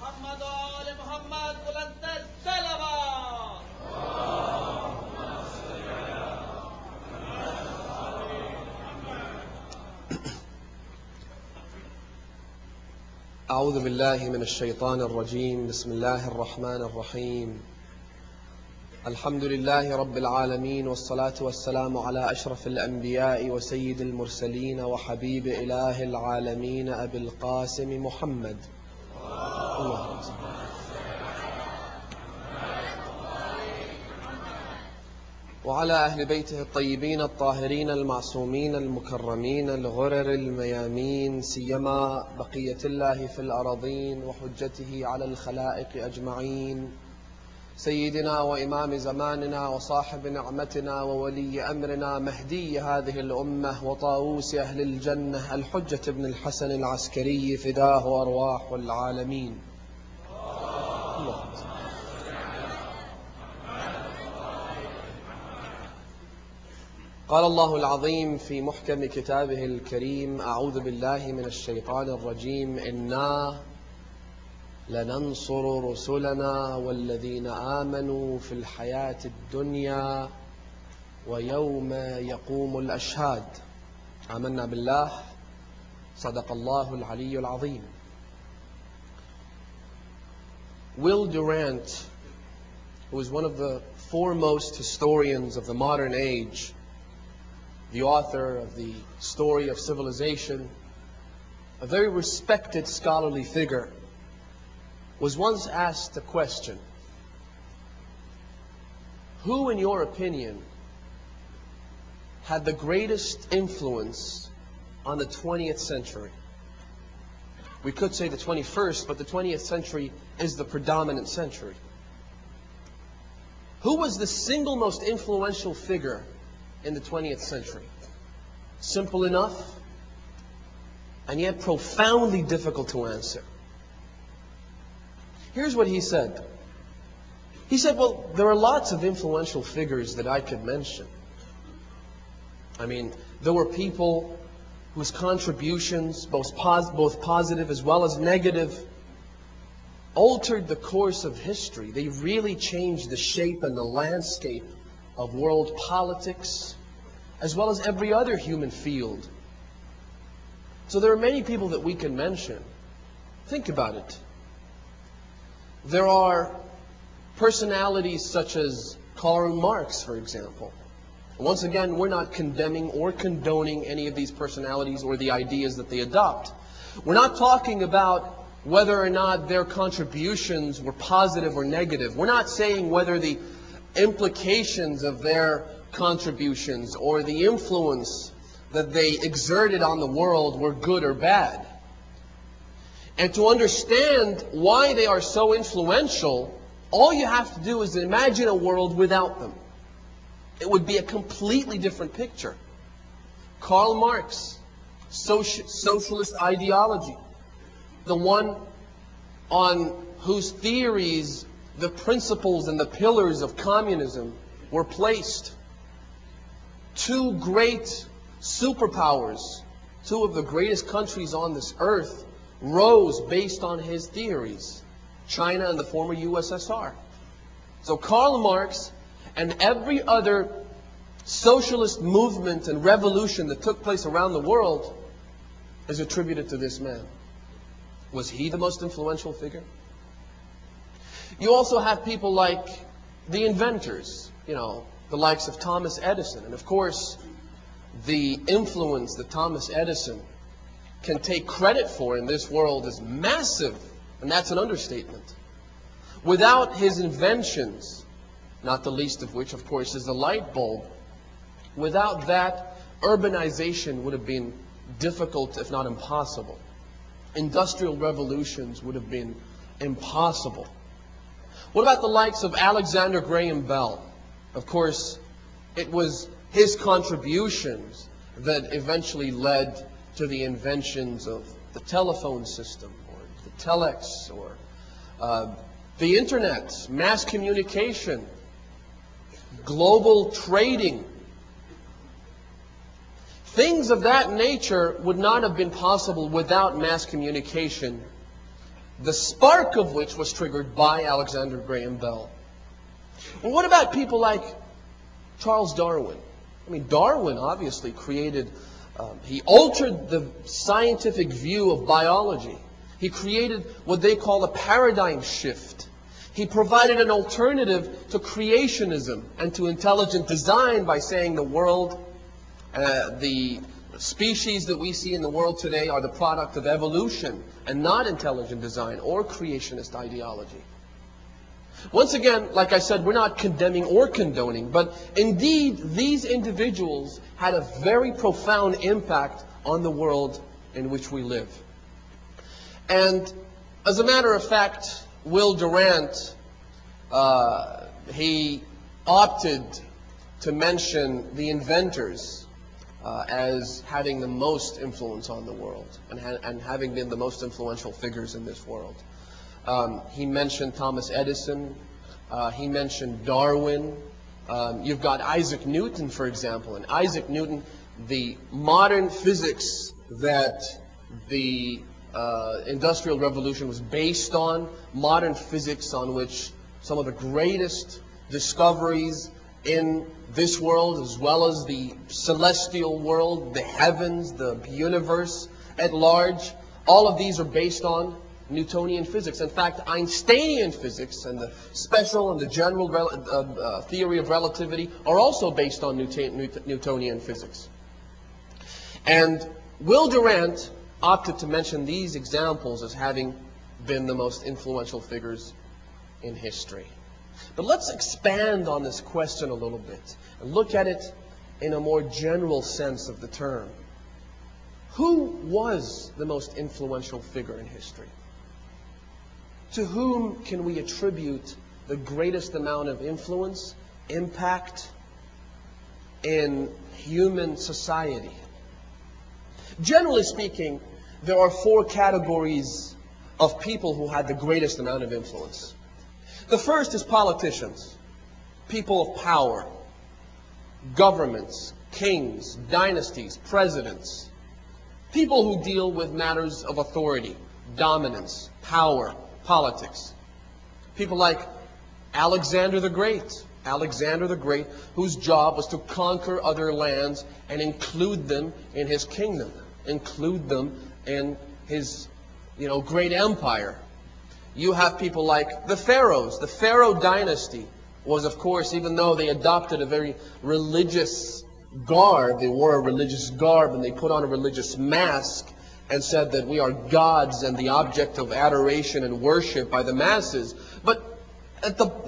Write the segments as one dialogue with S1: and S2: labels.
S1: محمد وآل محمد بلند السلوات.
S2: أعوذ بالله من الشيطان الرجيم. بسم الله الرحمن الرحيم. الحمد لله رب العالمين، والصلاة والسلام على أشرف الأنبياء وسيد المرسلين وحبيب إله العالمين أبي القاسم محمد. اللهم صل. وعلى أهل بيته الطيبين الطاهرين المعصومين المكرمين الغرر الميامين، سيما بقية الله في الأراضين وحجته على الخلائق أجمعين، سيدنا وإمام زماننا وصاحب نعمتنا وولي أمرنا مهدي هذه الأمة وطاووس أهل الجنة الحجة بن الحسن العسكري، فداه أرواح العالمين. اللهم صل. قال الله العظيم في محكم كتابه الكريم: أعوذ بالله من الشيطان الرجيم. إنا لننصر رسلنا والذين آمنوا في الحياة الدنيا ويوم يقوم الأشهاد. آمنا بالله. صدق الله العلي العظيم. Will Durant, who is one of the foremost historians of the modern age, the author of the Story of Civilization, a very respected scholarly figure, was once asked a question: who, in your opinion, had the greatest influence on the 20th century? We could say the 21st, but the 20th century is the predominant century. Who was the single most influential figure in the 20th century? Simple enough, and yet profoundly difficult to answer. Here's what he said. He said, well, there are lots of influential figures that I could mention. I mean, there were people whose contributions, both positive as well as negative, altered the course of history. They really changed the shape and the landscape of world politics, as well as every other human field. So there are many people that we can mention. Think about it. There are personalities such as Karl Marx, for example. Once again, we're not condemning or condoning any of these personalities or the ideas that they adopt. We're not talking about whether or not their contributions were positive or negative. We're not saying whether the implications of their contributions or the influence that they exerted on the world were good or bad. And to understand why they are so influential, all you have to do is imagine a world without them. It would be a completely different picture. Karl Marx, socialist ideology, the one on whose theories the principles and the pillars of communism were placed. Two great superpowers, two of the greatest countries on this earth, rose based on his theories: China and the former USSR. So Karl Marx and every other socialist movement and revolution that took place around the world is attributed to this man. Was he the most influential figure? You also have people like the inventors, the likes of Thomas Edison. And of course, the influence that Thomas Edison can take credit for in this world is massive, and that's an understatement. Without his inventions, not the least of which, of course, is the light bulb, without that, urbanization would have been difficult, if not impossible. Industrial revolutions would have been impossible. What about the likes of Alexander Graham Bell? Of course, it was his contributions that eventually led to the inventions of the telephone system, or the telex, or the internet, mass communication, global trading. Things of that nature would not have been possible without mass communication the spark of which was triggered by Alexander Graham Bell. Well, what about people like Charles Darwin? I mean, Darwin obviously he altered the scientific view of biology. He created what they call a paradigm shift. He provided an alternative to creationism and to intelligent design by saying the world, the species that we see in the world today are the product of evolution and not intelligent design or creationist ideology. Once again, like I said, we're not condemning or condoning, but indeed these individuals had a very profound impact on the world in which we live. And as a matter of fact, Will Durant, he opted to mention the inventors as having the most influence on the world and having been the most influential figures in this world. He mentioned Thomas Edison. He mentioned Darwin. You've got Isaac Newton, for example. And Isaac Newton, the modern physics that the Industrial Revolution was based on, modern physics on which some of the greatest discoveries in this world, as well as the celestial world, the heavens, the universe at large, all of these are based on Newtonian physics. In fact, Einsteinian physics and the special and the general theory of relativity are also based on Newtonian physics. And Will Durant opted to mention these examples as having been the most influential figures in history. But let's expand on this question a little bit and look at it in a more general sense of the term. Who was the most influential figure in history? To whom can we attribute the greatest amount of influence, impact in human society? Generally speaking, there are four categories of people who had the greatest amount of influence. The first is politicians, people of power, governments, kings, dynasties, presidents, people who deal with matters of authority, dominance, power, politics. People like Alexander the Great. Alexander the Great, whose job was to conquer other lands and include them in his kingdom, include them in his, great empire. You have people like the pharaohs. The Pharaoh dynasty was, of course, even though they adopted a very religious garb, they wore a religious garb and they put on a religious mask and said that we are gods and the object of adoration and worship by the masses. But at the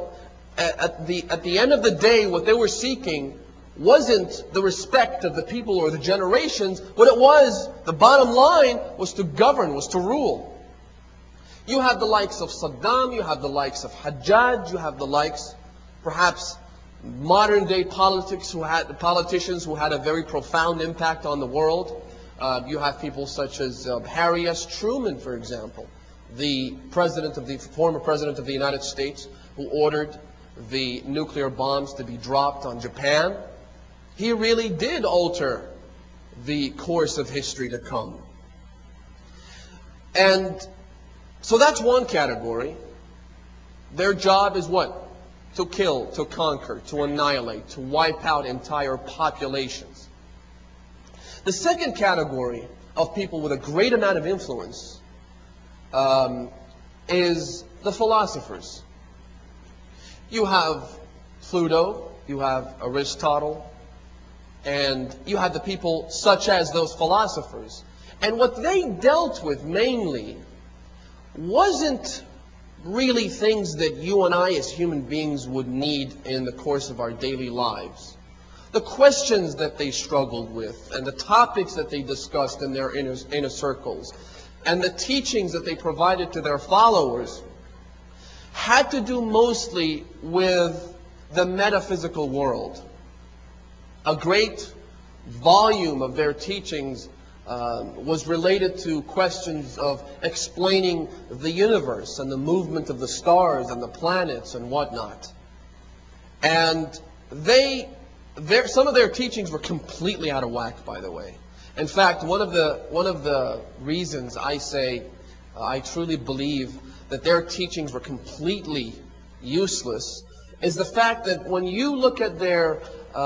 S2: end of the day, what they were seeking wasn't the respect of the people or the generations. What it was, the bottom line, was to govern, was to rule. You have the likes of Saddam, you have the likes of Hajjaj, you have the likes, perhaps, modern day politicians who had a very profound impact on the world. You have people such as Harry S. Truman, for example, the former president of the United States, who ordered the nuclear bombs to be dropped on Japan. He really did alter the course of history to come. And so that's one category. Their job is what? To kill, to conquer, to annihilate, to wipe out entire populations. The second category of people with a great amount of influence is the philosophers. You have Plato, you have Aristotle, and you have the people such as those philosophers. And what they dealt with mainly wasn't really things that you and I as human beings would need in the course of our daily lives. The questions that they struggled with and the topics that they discussed in their inner circles and the teachings that they provided to their followers had to do mostly with the metaphysical world. A great volume of their teachings was related to questions of explaining the universe and the movement of the stars and the planets and whatnot. And some of their teachings were completely out of whack, by the way. In fact, one of the reasons I say I truly believe that their teachings were completely useless, is the fact that when you look at their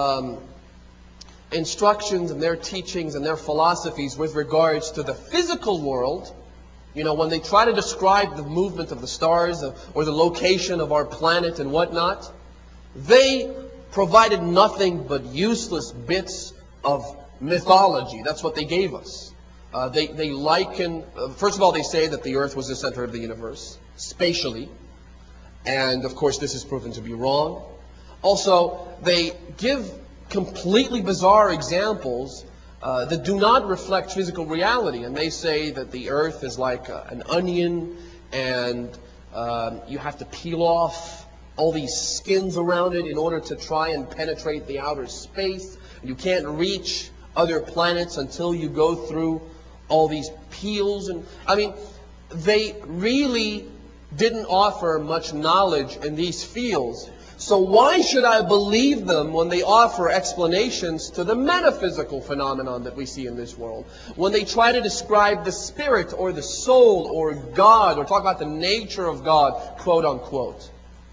S2: instructions and their teachings and their philosophies with regards to the physical world, when they try to describe the movement of the stars or the location of our planet and whatnot, they provided nothing but useless bits of mythology. That's what they gave us. They liken, first of all, they say that the earth was the center of the universe, spatially. And of course, this is proven to be wrong. Also, they give completely bizarre examples that do not reflect physical reality. And they say that the earth is like an onion, and you have to peel off all these skins around it in order to try and penetrate the outer space. You can't reach other planets until you go through all these peels. And I mean, they really didn't offer much knowledge in these fields. So why should I believe them when they offer explanations to the metaphysical phenomenon that we see in this world? When they try to describe the spirit or the soul or God, or talk about the nature of God, quote unquote.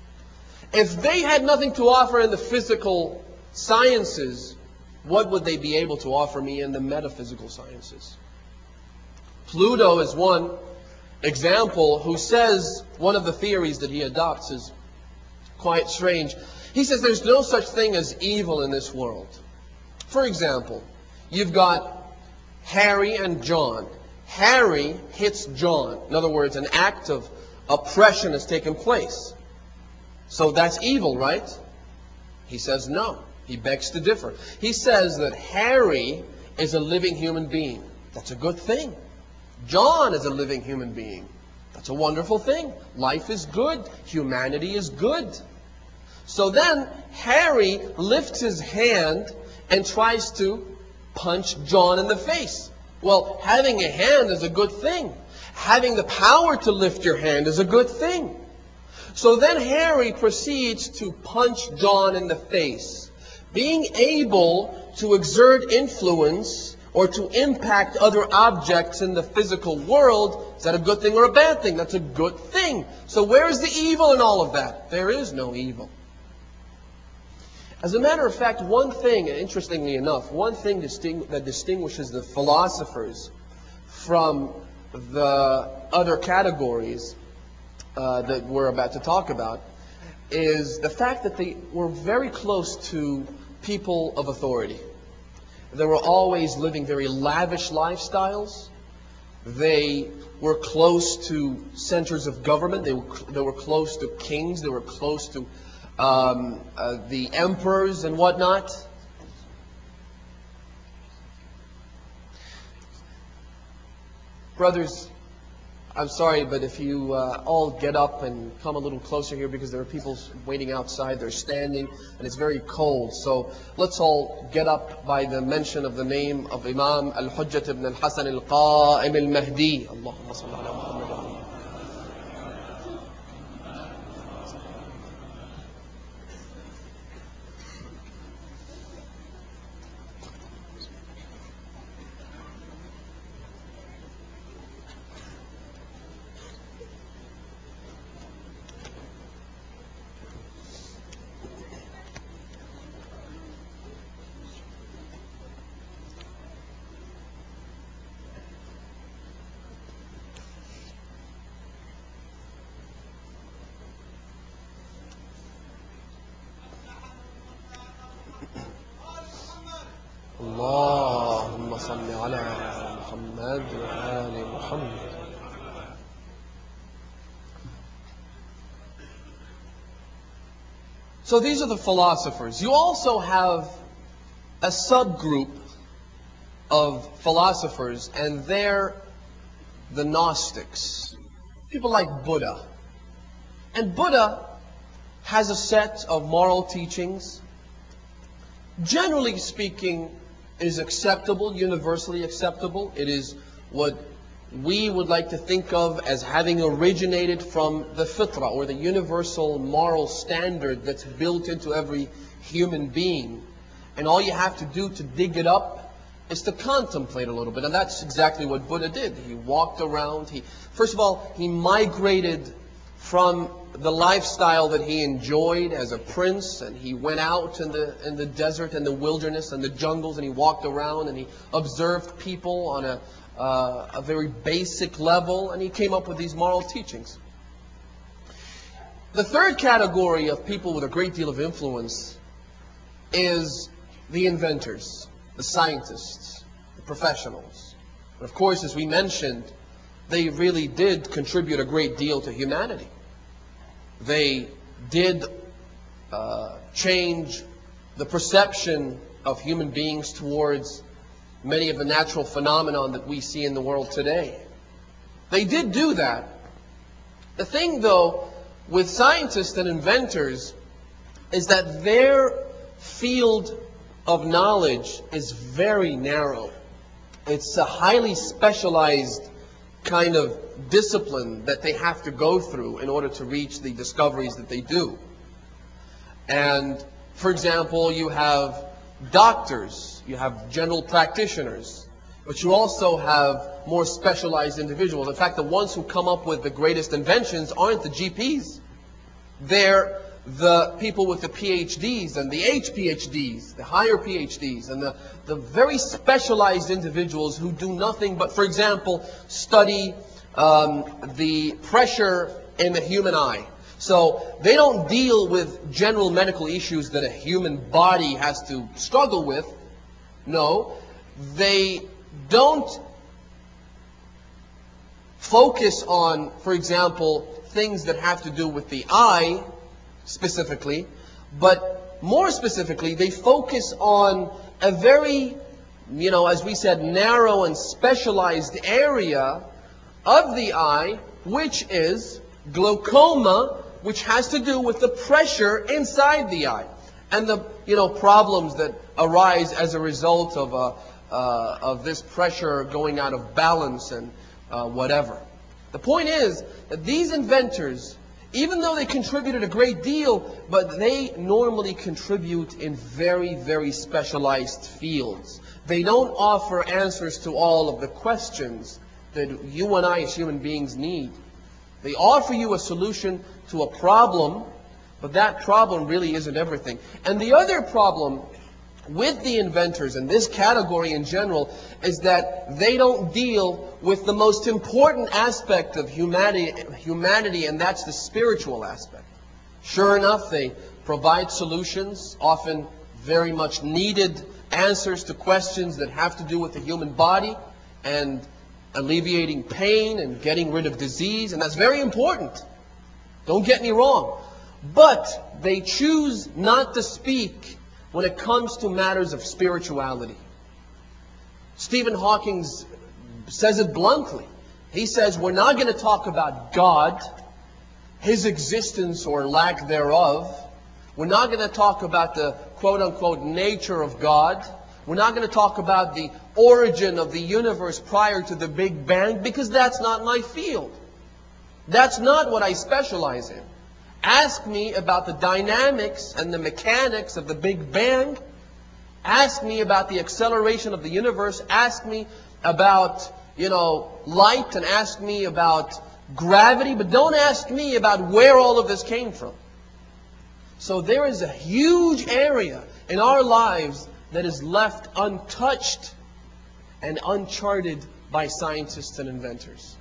S2: If they had nothing to offer in the physical sciences, what would they be able to offer me in the metaphysical sciences? Pluto is one example who says, one of the theories that he adopts is quite strange. He says there's no such thing as evil in this world. For example, you've got Harry and John. Harry hits John. In other words, an act of oppression has taken place. So that's evil, right? He says no. He begs to differ. He says that Harry is a living human being. That's a good thing. John is a living human being. That's a wonderful thing. Life is good. Humanity is good. So then Harry lifts his hand and tries to punch John in the face. Well, having a hand is a good thing. Having the power to lift your hand is a good thing. So then Harry proceeds to punch John in the face. Being able to exert influence or to impact other objects in the physical world, is that a good thing or a bad thing? That's a good thing. So where is the evil in all of that? There is no evil. As a matter of fact, one thing, interestingly enough, one thing that distinguishes the philosophers from the other categories that we're about to talk about is the fact that they were very close to people of authority. They were always living very lavish lifestyles. They were close to centers of government. They were close to kings. They were close to the emperors and whatnot. Brothers, I'm sorry, but if you all get up and come a little closer here, because there are people waiting outside, they're standing, and it's very cold. So let's all get up by the mention of the name of Imam Al-Hujjat ibn al-Hasan al-Qa'im al-Mahdi. Allahumma salli ala Muhammad. اللهم صل على محمد وآل محمد. So these are the philosophers. You also have a subgroup of philosophers, and they're the Gnostics. People like Buddha. And Buddha has a set of moral teachings. Generally speaking, it is acceptable, universally acceptable. It is what we would like to think of as having originated from the fitrah, or the universal moral standard that's built into every human being. And all you have to do to dig it up is to contemplate a little bit. And that's exactly what Buddha did. He walked around. First of all, he migrated from the lifestyle that he enjoyed as a prince, and he went out in the desert and the wilderness and the jungles, and he walked around and he observed people on a very basic level, and he came up with these moral teachings. The third category of people with a great deal of influence is the inventors, the scientists, the professionals. And of course, as we mentioned, they really did contribute a great deal to humanity. They did change the perception of human beings towards many of the natural phenomena that we see in the world today. They did do that. The thing, though, with scientists and inventors is that their field of knowledge is very narrow. It's a highly specialized kind of discipline that they have to go through in order to reach the discoveries that they do. And, for example, you have doctors, you have general practitioners, but you also have more specialized individuals. In fact, the ones who come up with the greatest inventions aren't the GPs. They're the people with the PhDs and the HPhDs, the higher PhDs, and the very specialized individuals who do nothing but, for example, study the pressure in the human eye. So they don't deal with general medical issues that a human body has to struggle with. No, they don't focus on, for example, things that have to do with the eye specifically, but more specifically, they focus on a very, as we said, narrow and specialized area of the eye, which is glaucoma, which has to do with the pressure inside the eye and the problems that arise as a result of this pressure going out of balance and whatever. The point is that these inventors, even though they contributed a great deal, but they normally contribute in very, very specialized fields. They don't offer answers to all of the questions that you and I as human beings need. They offer you a solution to a problem, but that problem really isn't everything. And the other problem with the inventors and this category in general is that they don't deal with the most important aspect of humanity, and that's the spiritual aspect. Sure enough, they provide solutions, often very much needed answers to questions that have to do with the human body and alleviating pain and getting rid of disease, and that's very important. Don't get me wrong. But they choose not to speak when it comes to matters of spirituality. Stephen Hawking says it bluntly. He says, we're not going to talk about God, His existence or lack thereof. We're not going to talk about the quote-unquote nature of God. We're not going to talk about the origin of the universe prior to the Big Bang, because that's not my field. That's not what I specialize in. Ask me about the dynamics and the mechanics of the Big Bang. Ask me about the acceleration of the universe. Ask me about, light, and ask me about gravity. But don't ask me about where all of this came from. So there is a huge area in our lives that is left untouched and uncharted by scientists and inventors.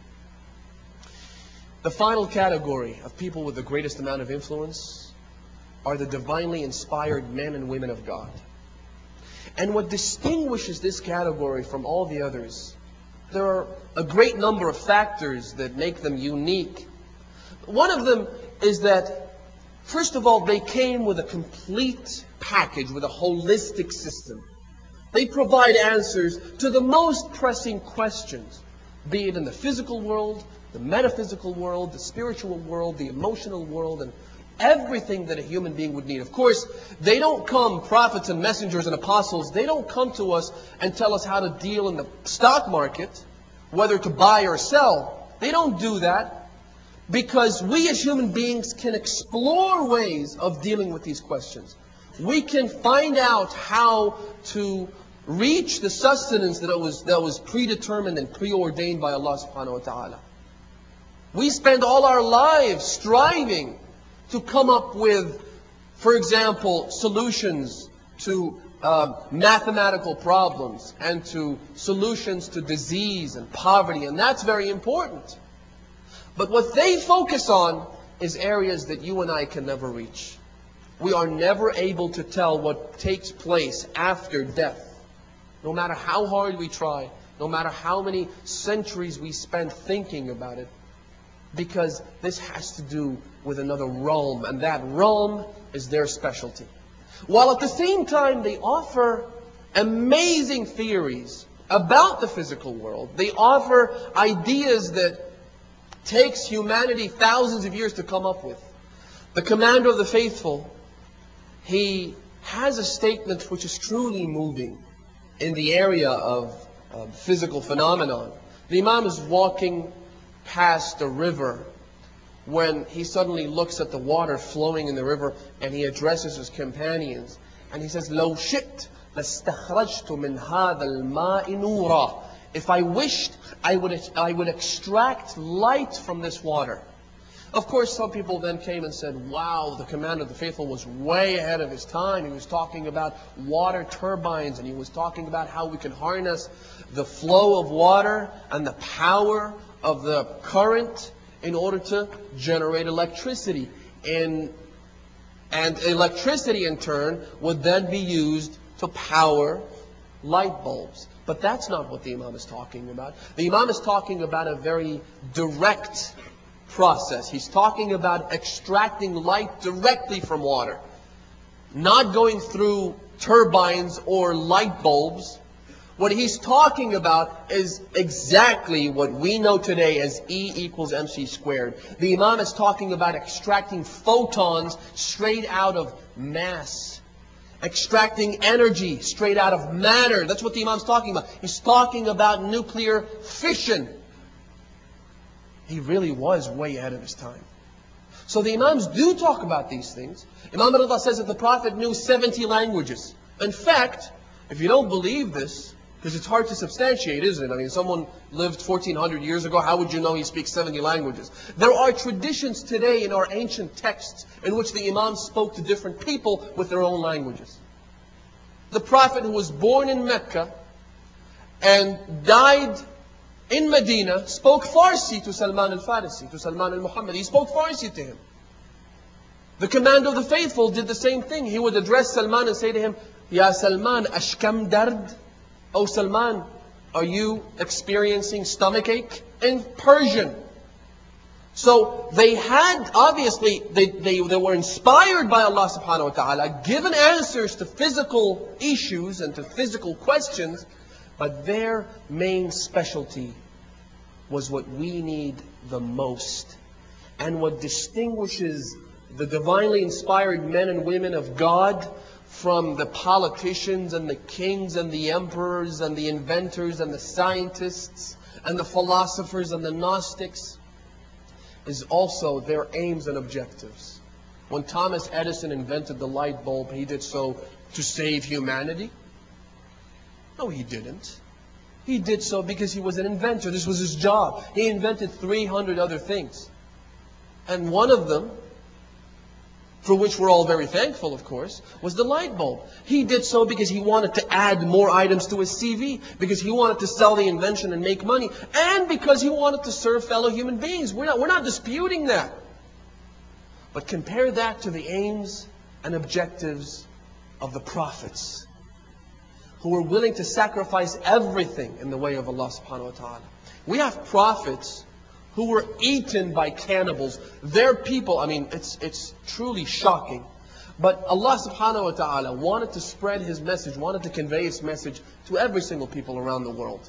S2: The final category of people with the greatest amount of influence are the divinely inspired men and women of God. And what distinguishes this category from all the others, there are a great number of factors that make them unique. One of them is that, first of all, they came with a complete package, with a holistic system. They provide answers to the most pressing questions, be it in the physical world, the metaphysical world, the spiritual world, the emotional world, and everything that a human being would need. Of course, they don't come, prophets and messengers and apostles, they don't come to us and tell us how to deal in the stock market, whether to buy or sell. They don't do that, because we as human beings can explore ways of dealing with these questions. We can find out how to reach the sustenance that was predetermined and preordained by Allah subhanahu wa ta'ala. We spend all our lives striving to come up with, for example, solutions to mathematical problems and to solutions to disease and poverty, and that's very important. But what they focus on is areas that you and I can never reach. We are never able to tell what takes place after death. No matter how hard we try, no matter how many centuries we spend thinking about it, because this has to do with another realm, and that realm is their specialty. While at the same time they offer amazing theories about the physical world. They offer ideas that takes humanity thousands of years to come up with. The commander of the faithful, he has a statement which is truly moving in the area of physical phenomenon. The Imam is walking past a river when he suddenly looks at the water flowing in the river, and he addresses his companions and he says, لَوْ شِئْتْ لَاسْتَخْرَجْتُ مِنْ هَذَا الْمَاءِ نُورًا. If I wished, I would extract light from this water. Of course, some people then came and said, wow, the commander of the faithful was way ahead of his time. He was talking about water turbines, and he was talking about how we can harness the flow of water and the power of the current in order to generate electricity. And electricity in turn would then be used to power light bulbs. But that's not what the Imam is talking about. The Imam is talking about a very direct process. He's talking about extracting light directly from water, not going through turbines or light bulbs. What he's talking about is exactly what we know today as E equals mc squared. The Imam is talking about extracting photons straight out of mass, extracting energy straight out of matter. That's what the Imam's talking about. He's talking about nuclear fission. He really was way ahead of his time. So the Imams do talk about these things. Imam Rida says that the Prophet knew 70 languages. In fact, if you don't believe this, because it's hard to substantiate, isn't it? I mean, someone lived 1400 years ago, how would you know he speaks 70 languages? There are traditions today in our ancient texts in which the Imams spoke to different people with their own languages. The Prophet, who was born in Mecca and died in Medina, spoke Farsi to Salman al-Farisi, to Salman al-Muhammadi. He spoke Farsi to him. The commander of the faithful did the same thing. He would address Salman and say to him, Ya Salman, ashkam dard? Oh Salman, are you experiencing stomachache? In Persian. So they had, obviously, they were inspired by Allah subhanahu wa ta'ala, given answers to physical issues and to physical questions, but their main specialty was what we need the most. And what distinguishes the divinely inspired men and women of God from the politicians and the kings and the emperors and the inventors and the scientists and the philosophers and the Gnostics is also their aims and objectives. When Thomas Edison invented the light bulb, he did so to save humanity? No, he didn't. He did so because he was an inventor. This was his job. He invented 300 other things. And one of them, for which we're all very thankful, of course, was the light bulb. He did so because he wanted to add more items to his CV, because he wanted to sell the invention and make money, and because he wanted to serve fellow human beings. We're not disputing that. But compare that to the aims and objectives of the prophets, who were willing to sacrifice everything in the way of Allah subhanahu wa ta'ala. We have prophets who were eaten by cannibals. Their people, I mean, it's truly shocking. But Allah subhanahu wa ta'ala wanted to spread His message, wanted to convey His message to every single people around the world.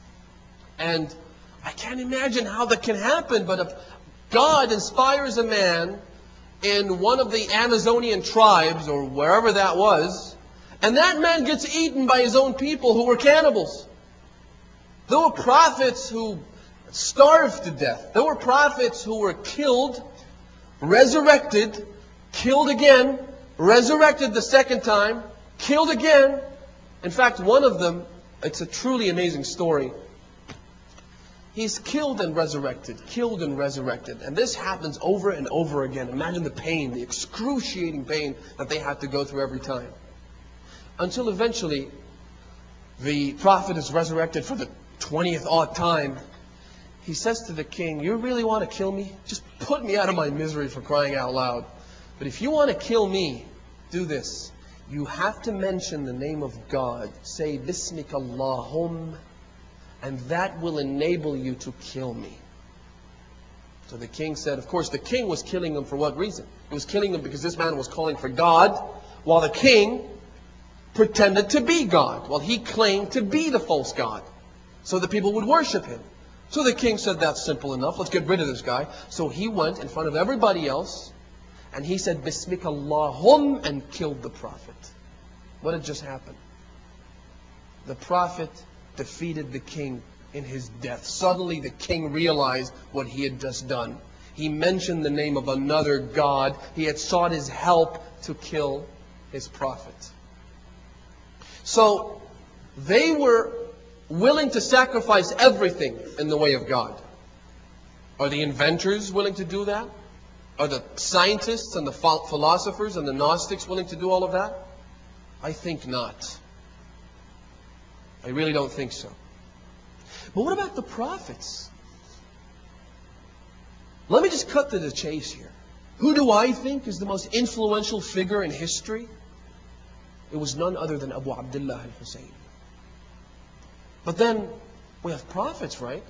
S2: And I can't imagine how that can happen, but if God inspires a man in one of the Amazonian tribes, or wherever that was, and that man gets eaten by his own people who were cannibals. There were prophets who starved to death. There were prophets who were killed, resurrected, killed again, resurrected the second time, killed again, In fact, one of them, it's a truly amazing story. He's killed and resurrected, killed and resurrected. And this happens over and over again. Imagine the pain, the excruciating pain that they had to go through every time. Until eventually, the prophet is resurrected for the 20th odd time. He says to the king, "You really want to kill me? Just put me out of my misery, for crying out loud. But if you want to kill me, do this. You have to mention the name of God. Say, Bismika Allahum, and that will enable you to kill me." So the king said, of course, the king was killing him for what reason? He was killing him because this man was calling for God, while the king pretended to be God, while he claimed to be the false God, so that people would worship him. So the king said, that's simple enough. Let's get rid of this guy. So he went in front of everybody else, and he said, Bismika Allahum, and killed the prophet. What had just happened? The prophet defeated the king in his death. Suddenly the king realized what he had just done. He mentioned the name of another God. He had sought his help to kill his prophet. So they were willing to sacrifice everything in the way of God. Are the inventors willing to do that? Are the scientists and the philosophers and the Gnostics willing to do all of that? I think not. I really don't think so. But what about the prophets? Let me just cut to the chase here. Who do I think is the most influential figure in history? It was none other than Abu Abdullah al-Hussein. But then we have prophets, right?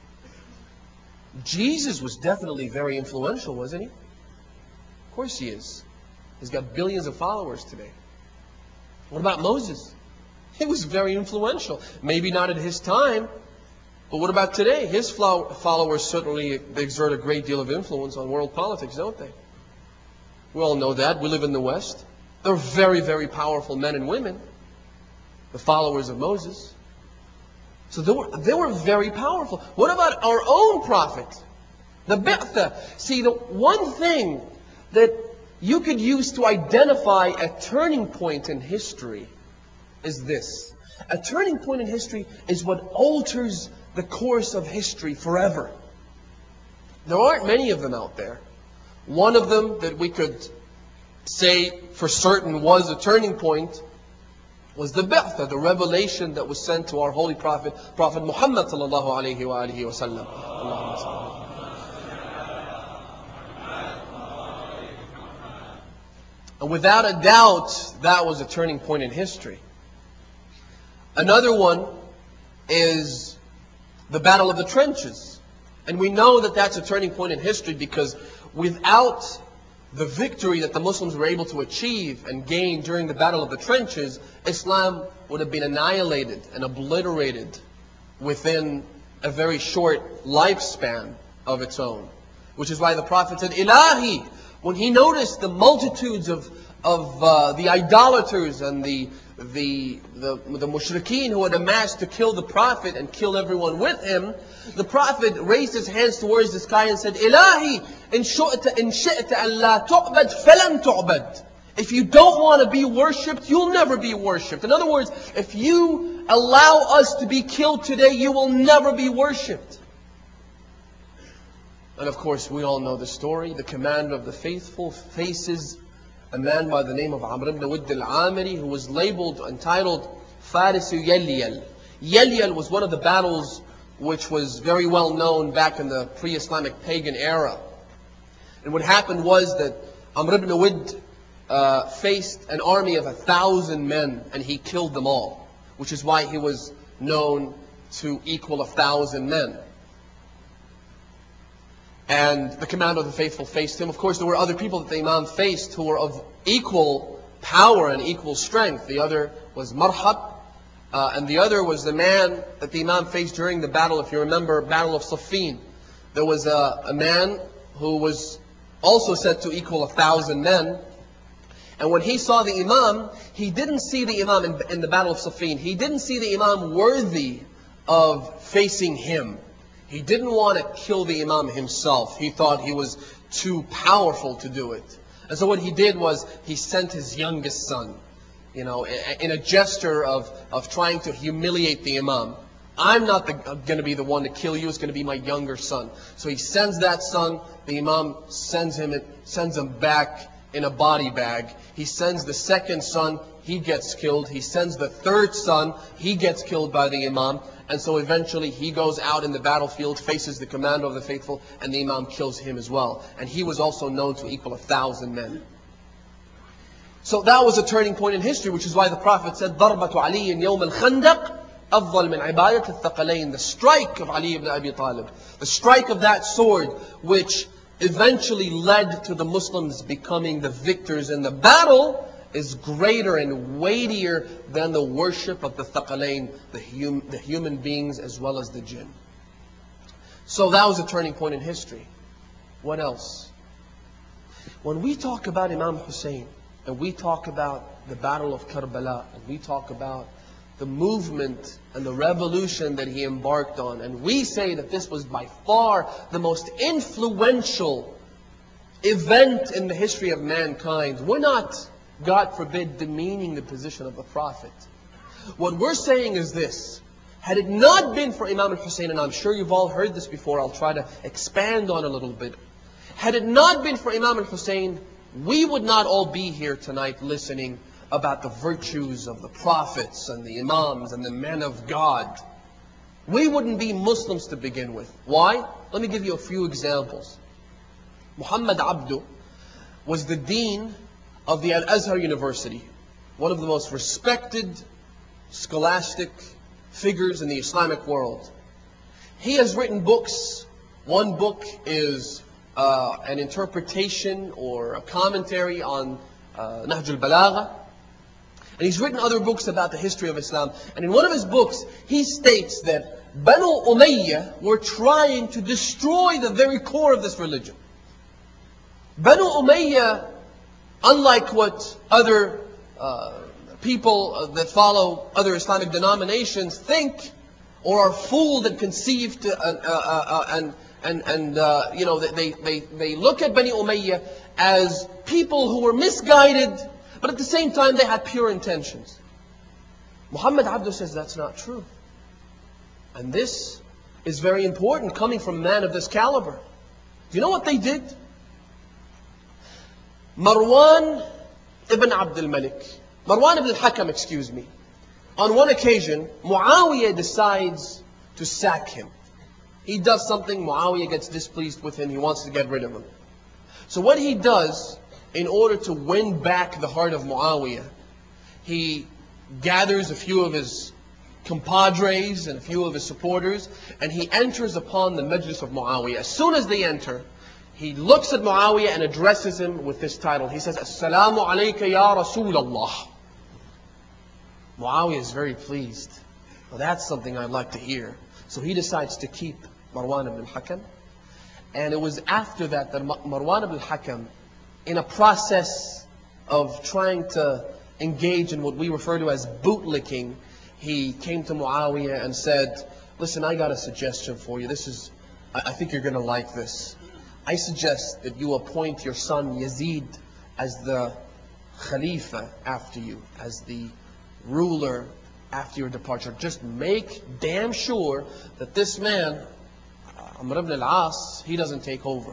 S2: Jesus was definitely very influential, wasn't he? Of course he is. He's got billions of followers today. What about Moses? He was very influential. Maybe not at his time, but what about today? His followers certainly exert a great deal of influence on world politics, don't they? We all know that. We live in the West. They're very, very powerful men and women, the followers of Moses. So they were very powerful. What about our own prophet? The Bi'tha. See, the one thing that you could use to identify a turning point in history is this. A turning point in history is what alters the course of history forever. There aren't many of them out there. One of them that we could say for certain was a turning point was the Bi'tha, the revelation that was sent to our holy prophet, Prophet Muhammad sallallahu alayhi wa alihi wa sallam. And without a doubt, that was a turning point in history. Another one is the Battle of the Trenches. And we know that that's a turning point in history because without the victory that the Muslims were able to achieve and gain during the Battle of the Trenches, Islam would have been annihilated and obliterated within a very short lifespan of its own. Which is why the Prophet said, Ilahi, when he noticed the multitudes of the idolaters and the mushrikeen who had amassed to kill the Prophet and kill everyone with him, the Prophet raised his hands towards the sky and said, Ilahi, in shi'ta an la tu'bad falam tu'bad. If you don't want to be worshipped, you'll never be worshipped. In other words, if you allow us to be killed today, you will never be worshipped. And of course, we all know the story. The commander of the faithful faces a man by the name of Amr ibn Wudd al-Amiri, who was labeled, entitled Farisu Yalyal. Yalyal was one of the battles which was very well known back in the pre-Islamic pagan era. And what happened was that Amr ibn Wudd faced an army of 1,000 men, and he killed them all, which is why he was known to equal 1,000 men. And the commander of the faithful faced him. Of course, there were other people that the Imam faced who were of equal power and equal strength. The other was Marhab, and the other was the man that the Imam faced during the battle, if you remember, Battle of Siffin. There was a man who was also said to equal 1,000 men. And when he saw the Imam, he didn't see the Imam in the Battle of Siffin. He didn't see the Imam worthy of facing him. He didn't want to kill the Imam himself. He thought he was too powerful to do it. And so what he did was he sent his youngest son. in a gesture of trying to humiliate the Imam. I'm not going to be the one to kill you. It's going to be my younger son. So he sends that son. The Imam sends him back in a body bag. He sends the second son. He gets killed. He sends the third son. He gets killed by the Imam. And so eventually he goes out in the battlefield, faces the commander of the faithful, and the Imam kills him as well. And he was also known to equal 1,000 men. So that was a turning point in history, which is why the Prophet said, ضَرْبَةُ عَلِيٍّ يَوْمَ الْخَنْدَقِ أَفْضَلْ مِنْ عِبَادَةِ الثَّقَلَيْنِ. The strike of Ali ibn Abi Talib, the strike of that sword, which eventually led to the Muslims becoming the victors in the battle, is greater and weightier than the worship of the Thaqalain, the human beings as well as the jinn. So that was a turning point in history. What else? When we talk about Imam Hussein, and we talk about the Battle of Karbala, and we talk about the movement and the revolution that he embarked on, and we say that this was by far the most influential event in the history of mankind, we're not, God forbid, demeaning the position of the Prophet. What we're saying is this: had it not been for Imam al-Hussein, and I'm sure you've all heard this before, I'll try to expand on it a little bit. Had it not been for Imam al-Hussein, we would not all be here tonight listening about the virtues of the prophets and the imams and the men of God. We wouldn't be Muslims to begin with. Why? Let me give you a few examples. Muhammad Abdu was the dean of the Al-Azhar University, one of the most respected scholastic figures in the Islamic world. He has written books. One book is an interpretation or a commentary on Nahj al-Balagha. And he's written other books about the history of Islam. And in one of his books, he states that Banu Umayyah were trying to destroy the very core of this religion. Banu Umayyah, unlike what other people that follow other Islamic denominations think, or are fooled and conceived they look at Bani Umayyah as people who were misguided, but at the same time they had pure intentions. Muhammad Abdu says that's not true. And this is very important coming from a man of this caliber. Do you know what they did? Marwan ibn al-Hakam, excuse me. On one occasion, Muawiyah decides to sack him. He does something, Muawiyah gets displeased with him, he wants to get rid of him. So what he does, in order to win back the heart of Muawiyah, he gathers a few of his compadres and a few of his supporters, and he enters upon the majlis of Muawiyah. As soon as they enter, he looks at Muawiyah and addresses him with this title. He says, Assalamu alayka ya Rasulallah. Muawiyah is very pleased. Well, that's something I'd like to hear. So he decides to keep Marwan ibn al-Hakam. And it was after that that Marwan ibn al-Hakam, in a process of trying to engage in what we refer to as bootlicking, he came to Muawiyah and said, listen, I got a suggestion for you. I think you're going to like this. I suggest that you appoint your son Yazid as the Khalifa after you, as the ruler after your departure. Just make damn sure that this man, Amr ibn al-As, he doesn't take over.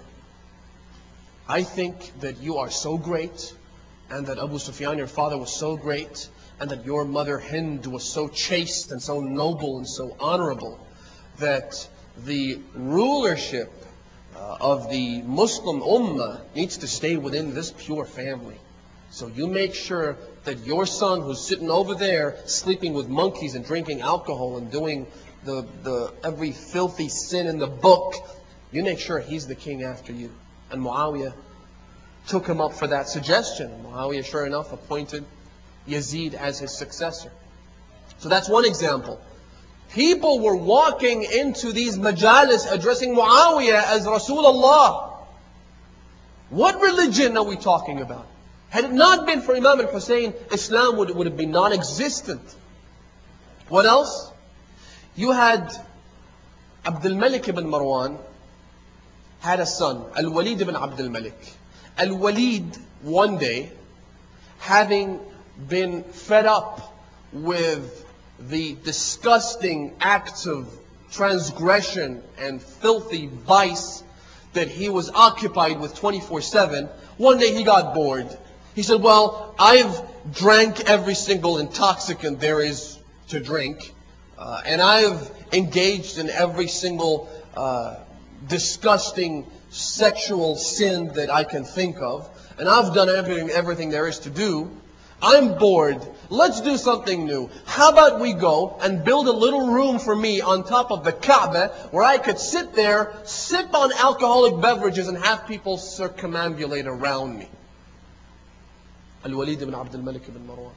S2: I think that you are so great, and that Abu Sufyan, your father, was so great, and that your mother Hind was so chaste and so noble and so honorable, that the rulership of the Muslim Ummah needs to stay within this pure family. So you make sure that your son, who's sitting over there sleeping with monkeys and drinking alcohol and doing the every filthy sin in the book, you make sure he's the king after you. And Muawiyah took him up for that suggestion. Muawiyah, sure enough, appointed Yazid as his successor. So that's one example. People were walking into these majalis addressing Muawiyah as Rasulullah. What religion are we talking about? Had it not been for Imam al-Hussein, Islam would have been non-existent. What else? You had Abdul Malik ibn Marwan had a son, Al-Walid ibn Abdul Malik. Al-Walid, one day, having been fed up with the disgusting acts of transgression and filthy vice that he was occupied with 24/7, one day he got bored. He said, well, I've drank every single intoxicant there is to drink, and I've engaged in every single disgusting sexual sin that I can think of, and I've done everything there is to do. I'm bored. Let's do something new. How about we go and build a little room for me on top of the Kaaba where I could sit there, sip on alcoholic beverages, and have people circumambulate around me. Al-Walid ibn Abdul Malik ibn Marwan.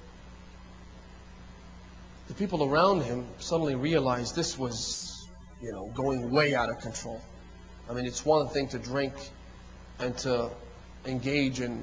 S2: The people around him suddenly realized this was, going way out of control. I mean, it's one thing to drink and to engage in,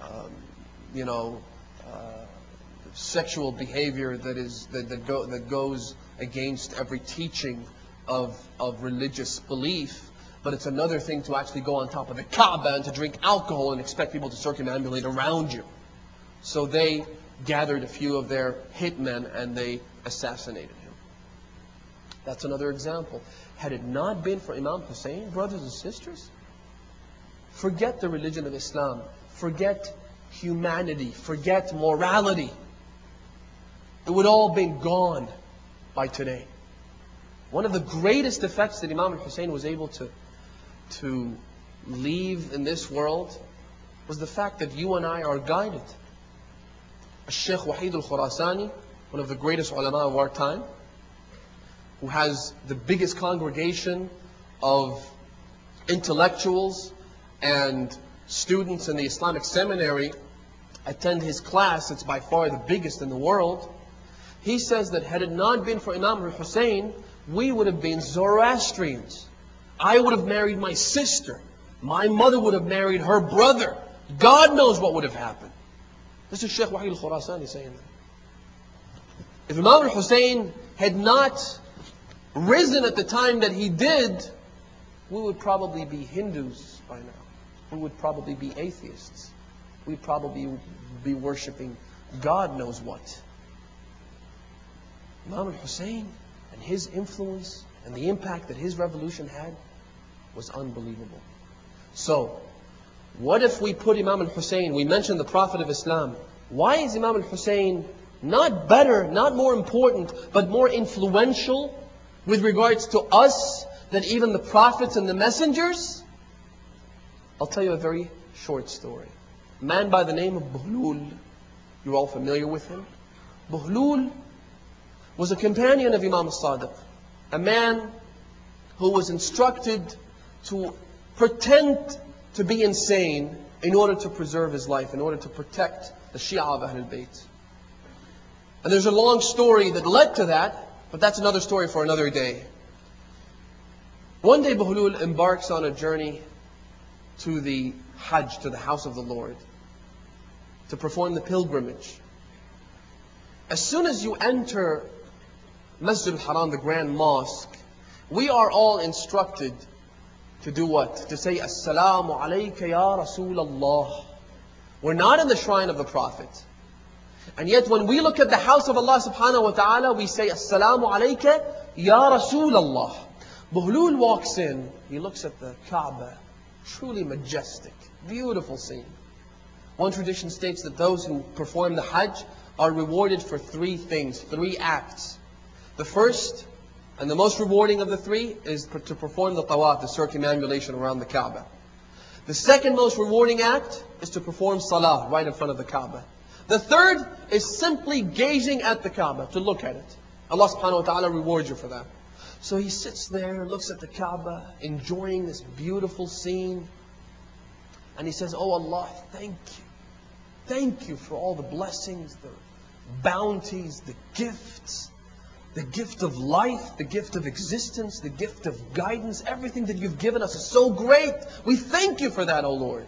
S2: sexual behavior that goes against every teaching of religious belief. But it's another thing to actually go on top of the Kaaba and to drink alcohol and expect people to circumambulate around you. So they gathered a few of their hitmen and they assassinated him. That's another example. Had it not been for Imam Hussein, brothers and sisters, forget the religion of Islam, forget humanity, forget morality. It would all have been gone by today. One of the greatest effects that Imam Hussein was able to leave in this world was the fact that you and I are guided. Sheikh Wahid al-Khurasani, one of the greatest ulama of our time, who has the biggest congregation of intellectuals and students in the Islamic seminary attend his class. It's by far the biggest in the world. He says that had it not been for Imam Hussein, we would have been Zoroastrians. I would have married my sister. My mother would have married her brother. God knows what would have happened. This is Sheikh Wahid al-Khurasani saying that. If Imam Hussein had not risen at the time that he did, we would probably be Hindus by now. We would probably be atheists. We'd probably be worshipping God knows what. Imam Hussein and his influence and the impact that his revolution had was unbelievable. So, what if we put Imam al-Hussein, we mentioned the Prophet of Islam. Why is Imam al-Hussein not better, not more important, but more influential with regards to us than even the prophets and the messengers? I'll tell you a very short story. A man by the name of Buhlul, you're all familiar with him. Buhlul was a companion of Imam al-Sadiq, a man who was instructed to pretend to be insane in order to preserve his life, in order to protect the Shia of Ahlul Bayt. And there's a long story that led to that, but that's another story for another day. One day Buhlul embarks on a journey to the Hajj, to the house of the Lord, to perform the pilgrimage. As soon as you enter Masjid al-Haram, the Grand Mosque, we are all instructed to do what? To say, Assalamu alayka ya Rasulallah. We're not in the shrine of the Prophet. And yet when we look at the house of Allah subhanahu wa ta'ala, we say, Assalamu alayka ya Rasulallah. Buhlul walks in, he looks at the Kaaba, truly majestic, beautiful scene. One tradition states that those who perform the Hajj are rewarded for three things, three acts. The first and the most rewarding of the three is to perform the tawaf, the circumambulation around the Kaaba. The second most rewarding act is to perform salah right in front of the Kaaba. The third is simply gazing at the Kaaba, to look at it. Allah subhanahu wa ta'ala rewards you for that. So he sits there, looks at the Kaaba, enjoying this beautiful scene. And he says, Oh Allah, thank you. Thank you for all the blessings, the bounties, the gifts. The gift of life, the gift of existence, the gift of guidance, everything that you've given us is so great. We thank you for that, O Lord.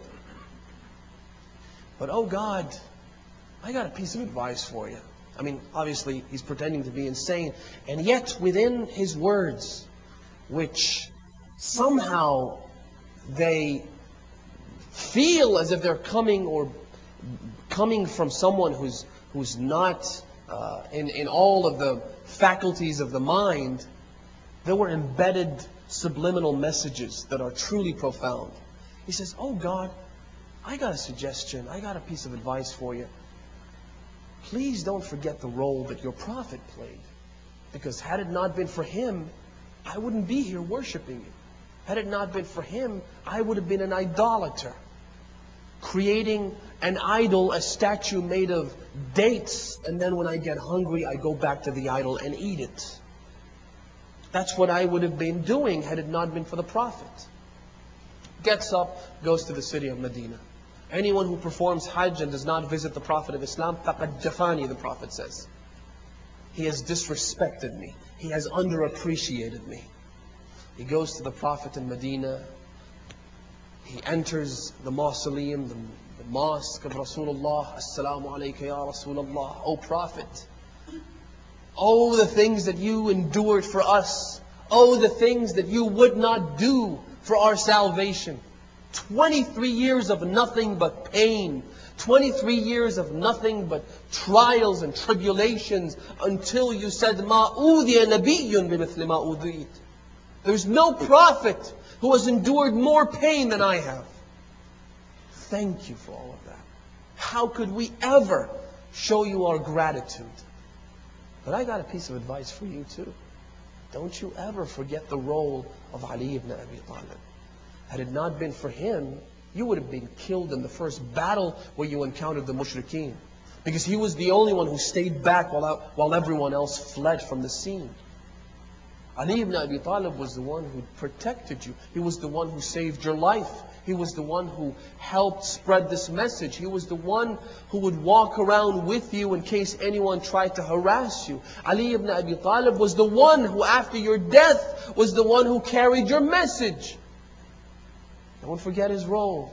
S2: But oh God, I got a piece of advice for you. I mean, obviously, he's pretending to be insane. And yet, within his words, which somehow they feel as if they're coming from someone who's who's not in all of the faculties of the mind, there were embedded subliminal messages that are truly profound. He says, oh God, I got a suggestion. I got a piece of advice for you. Please don't forget the role that your prophet played. Because had it not been for him, I wouldn't be here worshiping you. Had it not been for him, I would have been an idolater, creating an idol, a statue made of dates, and then when I get hungry, I go back to the idol and eat it. That's what I would have been doing had it not been for the Prophet. Gets up, goes to the city of Medina. Anyone who performs Hajj and does not visit the Prophet of Islam, فَقَدْ جَفَانِي, the Prophet says. He has disrespected me. He has underappreciated me. He goes to the Prophet in Medina. He enters the mausoleum, the mosque of Rasulullah. Assalamu alayka ya Rasulullah. O Prophet. Oh, the things that you endured for us. Oh, the things that you would not do for our salvation. 23 years of nothing but pain. 23 years of nothing but trials and tribulations until you said, مَا أُوذِيَ نَبِيٌّ بِمِثْلِ مَا أُوذِيتَ. There's no prophet who has endured more pain than I have. Thank you for all of that. How could we ever show you our gratitude? But I got a piece of advice for you too. Don't you ever forget the role of Ali ibn Abi Talib. Had it not been for him, you would have been killed in the first battle where you encountered the mushrikeen. Because he was the only one who stayed back while everyone else fled from the scene. Ali ibn Abi Talib was the one who protected you. He was the one who saved your life. He was the one who helped spread this message. He was the one who would walk around with you in case anyone tried to harass you. Ali ibn Abi Talib was the one who, after your death, was the one who carried your message. Don't forget his role.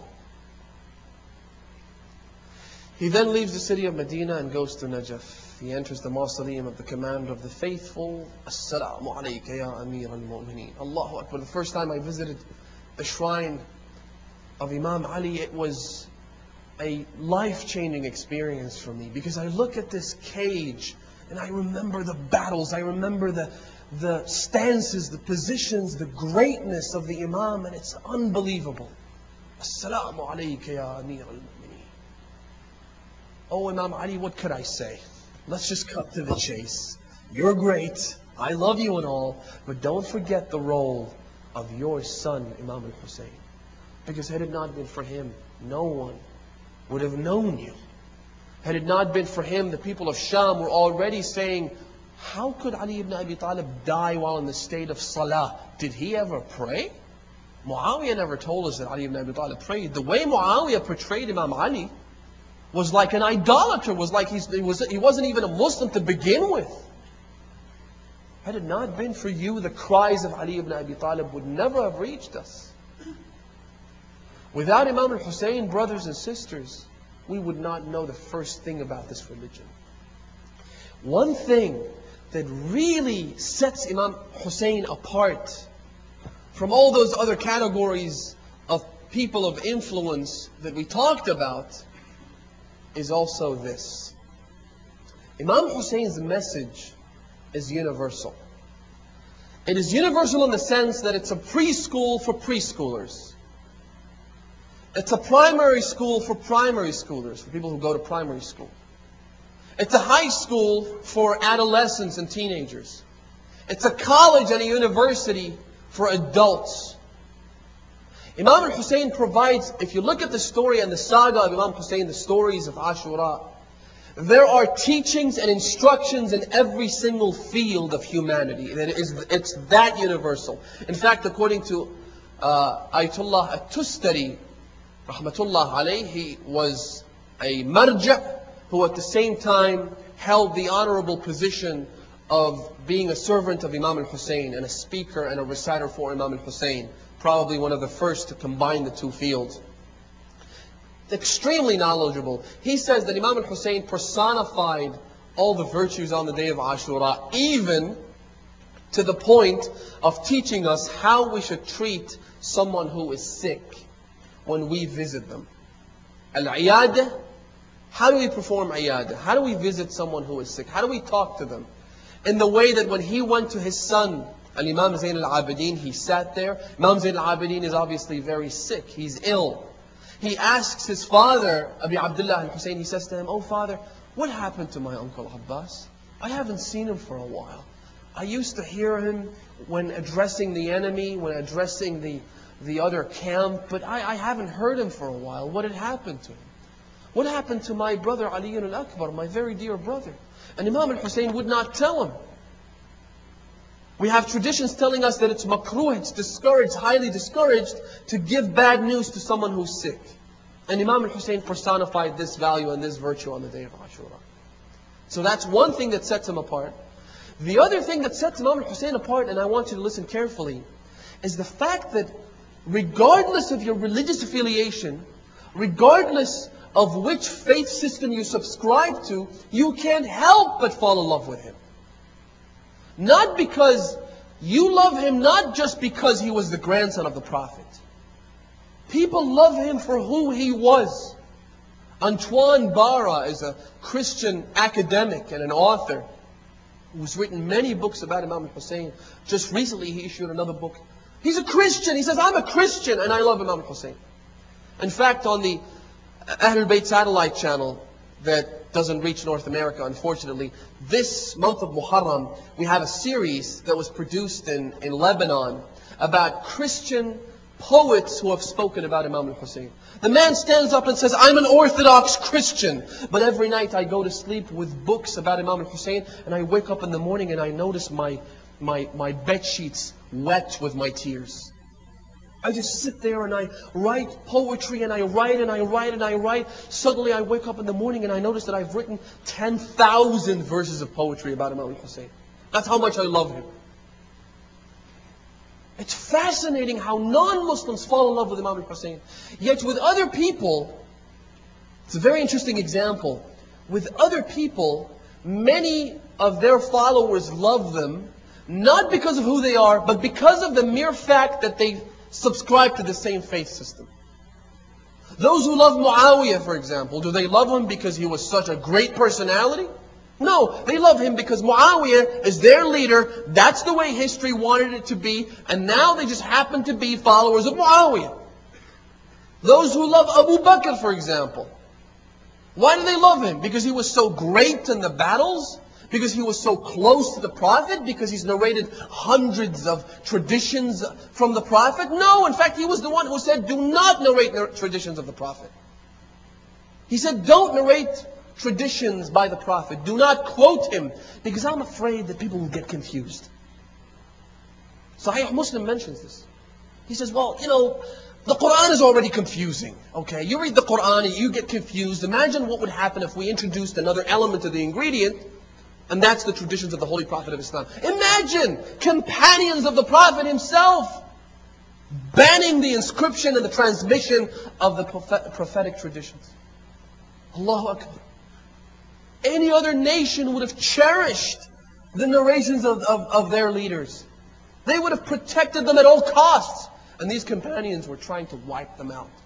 S2: He then leaves the city of Medina and goes to Najaf. He enters the mausoleum of the commander of the faithful. Assalamu alayka ya Amir al-Mu'mineen. Allahu Akbar. The first time I visited the shrine of Imam Ali, it was a life-changing experience for me. Because I look at this cage and I remember the battles. I remember the stances, the positions, the greatness of the Imam, and it's unbelievable. Assalamu alayka ya Amir al-Mu'mineen. Oh Imam Ali, what could I say? Let's just cut to the chase. You're great. I love you and all. But don't forget the role of your son, Imam al-Hussein. Because had it not been for him, no one would have known you. Had it not been for him, the people of Sham were already saying, how could Ali ibn Abi Talib die while in the state of salah? Did he ever pray? Muawiyah never told us that Ali ibn Abi Talib prayed. The way Muawiyah portrayed Imam Ali was like an idolater, was like he wasn't even a Muslim to begin with. Had it not been for you, the cries of Ali ibn Abi Talib would never have reached us. Without Imam al-Hussein, brothers and sisters, we would not know the first thing about this religion. One thing that really sets Imam Hussein apart from all those other categories of people of influence that we talked about is also this. Imam Hussein's message is universal. It is universal in the sense that it's a preschool for preschoolers. It's a primary school for primary schoolers, for people who go to primary school. It's a high school for adolescents and teenagers. It's a college and a university for adults. Imam al-Hussein provides, if you look at the story and the saga of Imam Hussein, the stories of Ashura, there are teachings and instructions in every single field of humanity. It's that universal. In fact, according to Ayatollah At-Tustari, Rahmatullah alayhi, he was a marja' who at the same time held the honorable position of being a servant of Imam al-Hussein and a speaker and a reciter for Imam al-Hussein. Probably one of the first to combine the two fields. Extremely knowledgeable. He says that Imam al-Hussein personified all the virtues on the day of Ashura, even to the point of teaching us how we should treat someone who is sick when we visit them. Al-Iyadah How do we perform iyadah? How do we visit someone who is sick? How do we talk to them? In the way that when he went to his son, Al-Imam Zayn al-Abidin, he sat there. Imam Zayn al-Abidin is obviously very sick. He's ill. He asks his father, Abi Abdullah al-Hussein, he says to him, "Oh father, what happened to my uncle Abbas? I haven't seen him for a while. I used to hear him when addressing the enemy, when addressing the other camp, but I haven't heard him for a while. What had happened to him? What happened to my brother Ali al-Akbar, my very dear brother?" And Imam al-Hussein would not tell him. We have traditions telling us that it's makruh, it's discouraged, highly discouraged, to give bad news to someone who's sick. And Imam al-Hussein personified this value and this virtue on the day of Ashura. So that's one thing that sets him apart. The other thing that sets Imam al-Hussein apart, and I want you to listen carefully, is the fact that regardless of your religious affiliation, regardless of which faith system you subscribe to, you can't help but fall in love with him. Not because you love him, not just because he was the grandson of the Prophet. People love him for who he was. Antoine Bara is a Christian academic and an author who's written many books about Imam al-Hussein. Just recently he issued another book. He's a Christian. He says, "I'm a Christian and I love Imam al-Hussein." In fact, on the Ahlul Bayt satellite channel that doesn't reach North America, unfortunately, this month of Muharram, we have a series that was produced in Lebanon about Christian poets who have spoken about Imam al-Hussein. The man stands up and says, "I'm an Orthodox Christian, but every night I go to sleep with books about Imam al-Hussein, and I wake up in the morning and I notice my bed sheets wet with my tears. I just sit there and I write poetry and I write and I write and I write. Suddenly I wake up in the morning and I notice that I've written 10,000 verses of poetry about Imam al-Hussein. That's how much I love him." It's fascinating how non-Muslims fall in love with Imam al-Hussein. Yet with other people, it's a very interesting example. With other people, many of their followers love them, not because of who they are, but because of the mere fact that they subscribe to the same faith system. Those who love Muawiyah, for example, do they love him because he was such a great personality? No, they love him because Muawiyah is their leader. That's the way history wanted it to be. And now they just happen to be followers of Muawiyah. Those who love Abu Bakr, for example. Why do they love him? Because he was so great in the battles? Because he was so close to the Prophet? Because he's narrated hundreds of traditions from the Prophet? No, in fact, he was the one who said, "Do not narrate traditions of the Prophet." He said, "Don't narrate traditions by the Prophet. Do not quote him, because I'm afraid that people will get confused." Sahih Muslim mentions this. He says, "Well, the Quran is already confusing. Okay, you read the Quran and you get confused. Imagine what would happen if we introduced another element to the ingredient, and that's the traditions of the Holy Prophet of Islam." Imagine companions of the Prophet himself banning the inscription and the transmission of the prophetic traditions. Allahu Akbar. Any other nation would have cherished the narrations of their leaders. They would have protected them at all costs. And these companions were trying to wipe them out.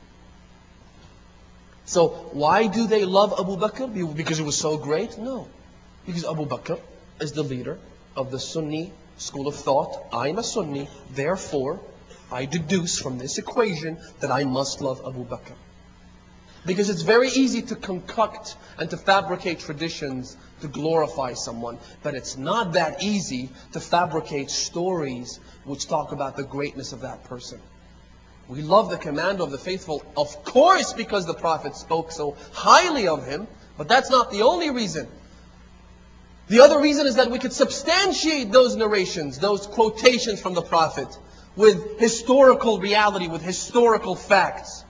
S2: So why do they love Abu Bakr? Because he was so great? No. Because Abu Bakr is the leader of the Sunni school of thought. I'm a Sunni, therefore I deduce from this equation that I must love Abu Bakr. Because it's very easy to concoct and to fabricate traditions to glorify someone. But it's not that easy to fabricate stories which talk about the greatness of that person. We love the commander of the faithful, of course, because the Prophet spoke so highly of him. But that's not the only reason. The other reason is that we could substantiate those narrations, those quotations from the Prophet, with historical reality, with historical facts.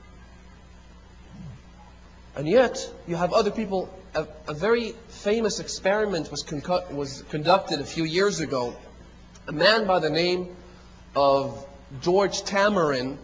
S2: And yet, you have other people. A very famous experiment was conducted a few years ago. A man by the name of George Tamarin,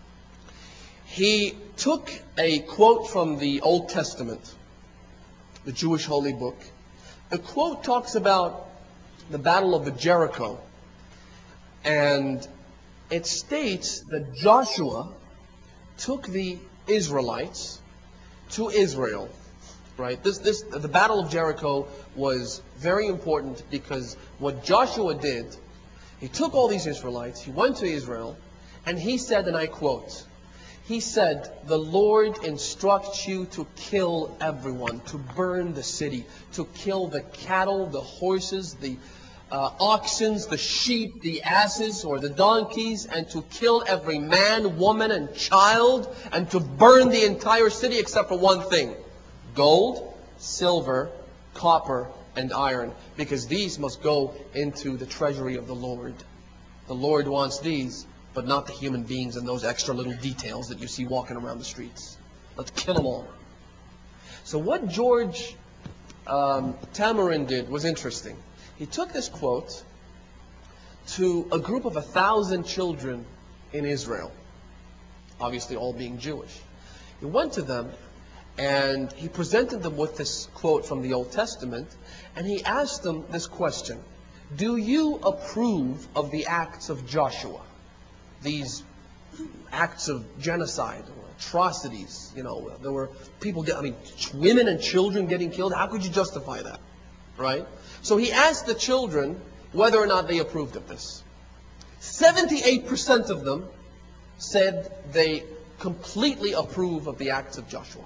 S2: he took a quote from the Old Testament, the Jewish holy book. The quote talks about the Battle of Jericho. And it states that Joshua took the Israelites to Israel right? The Battle of Jericho was very important because what Joshua did, he took all these Israelites, he went to Israel, and he said, and I quote, he said, "The Lord instructs you to kill everyone, to burn the city, to kill the cattle, the horses, the oxen, the sheep, the asses, or the donkeys, and to kill every man, woman, and child, and to burn the entire city except for one thing: gold, silver, copper, and iron, because these must go into the treasury of the Lord." The Lord wants these, but not the human beings and those extra little details that you see walking around the streets. Let's kill them all. So what George Tamarin did was interesting. He took this quote to a group of 1,000 children in Israel, obviously all being Jewish. He went to them and he presented them with this quote from the Old Testament, and he asked them this question: do you approve of the acts of Joshua? These acts of genocide, or atrocities, there were people, women and children getting killed. How could you justify that, right? So he asked the children whether or not they approved of this. 78% of them said they completely approve of the acts of Joshua.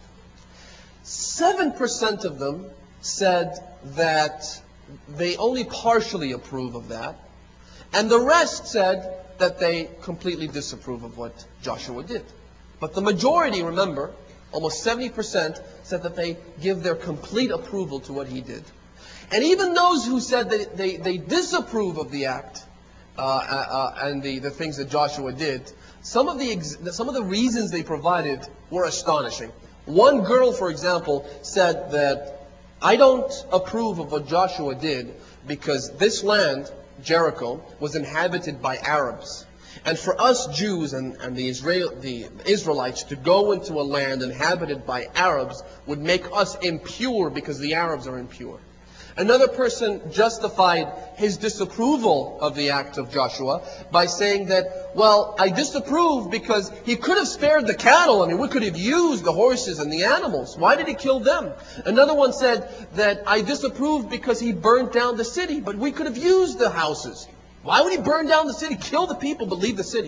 S2: 7% of them said that they only partially approve of that. And the rest said that they completely disapprove of what Joshua did. But the majority, remember, almost 70%, said that they give their complete approval to what he did. And even those who said that they disapprove of the act and the things that Joshua did, some of the reasons they provided were astonishing. One girl, for example, said that, "I don't approve of what Joshua did because this land, Jericho, was inhabited by Arabs. And for us Jews and the Israelites to go into a land inhabited by Arabs would make us impure because the Arabs are impure." Another person justified his disapproval of the act of Joshua by saying that, "Well, I disapprove because he could have spared the cattle. We could have used the horses and the animals. Why did he kill them?" Another one said that, "I disapprove because he burned down the city, but we could have used the houses. Why would he burn down the city, kill the people, but leave the city?"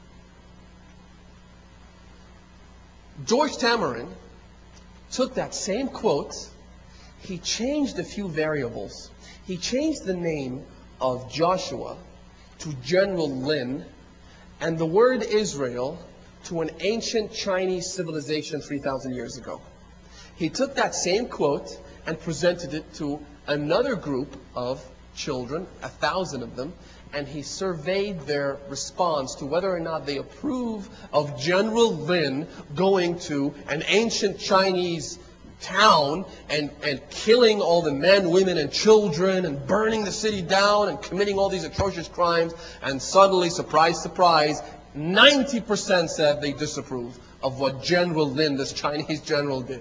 S2: George Tamarin took that same quote. He changed a few variables. He changed the name of Joshua to General Lin, and the word Israel to an ancient Chinese civilization 3,000 years ago. He took that same quote and presented it to another group of children, 1,000 of them, and he surveyed their response to whether or not they approve of General Lin going to an ancient Chinese town and killing all the men, women, and children and burning the city down and committing all these atrocious crimes. And suddenly, surprise, surprise, 90% said they disapprove of what General Lin, this Chinese general, did.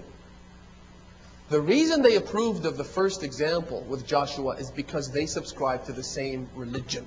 S2: The reason they approved of the first example with Joshua is because they subscribed to the same religion.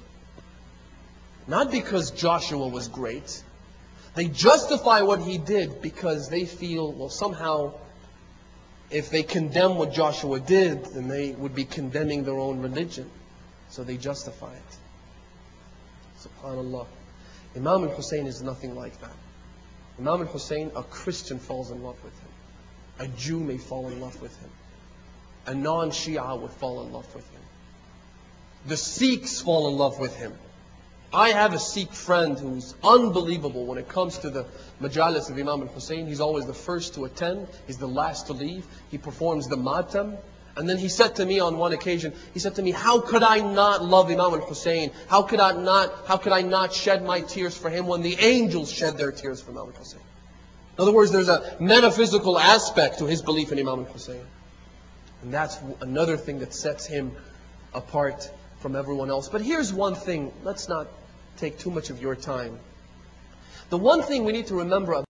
S2: Not because Joshua was great. They justify what he did because they feel, well, somehow, if they condemn what Joshua did, then they would be condemning their own religion. So they justify it. SubhanAllah. Imam al-Hussein is nothing like that. Imam al-Hussein, a Christian falls in love with him. A Jew may fall in love with him. A non-Shia would fall in love with him. The Sikhs fall in love with him. I have a Sikh friend who's unbelievable when it comes to the majalis of Imam al-Hussein. He's always the first to attend. He's the last to leave. He performs the matam. And then he said to me on one occasion, he said to me, "How could I not love Imam al-Hussein? How could I not shed my tears for him when the angels shed their tears for Imam al-Hussein?" In other words, there's a metaphysical aspect to his belief in Imam al-Hussein. And that's another thing that sets him apart from everyone else. But here's one thing. Let's not take too much of your time. The one thing we need to remember